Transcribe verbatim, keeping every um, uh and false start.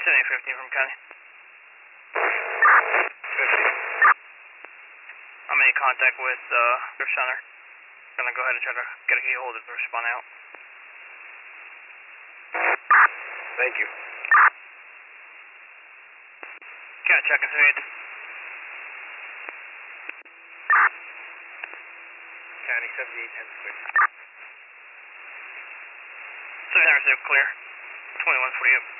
seventy fifteen from County. fifty. I'm in contact with uh, their center. Gonna go ahead and try to get a hold of the respond out. Thank you. County check and speed. County seventy-eight ten clear. seven hundred clear. twenty-one forty-eight.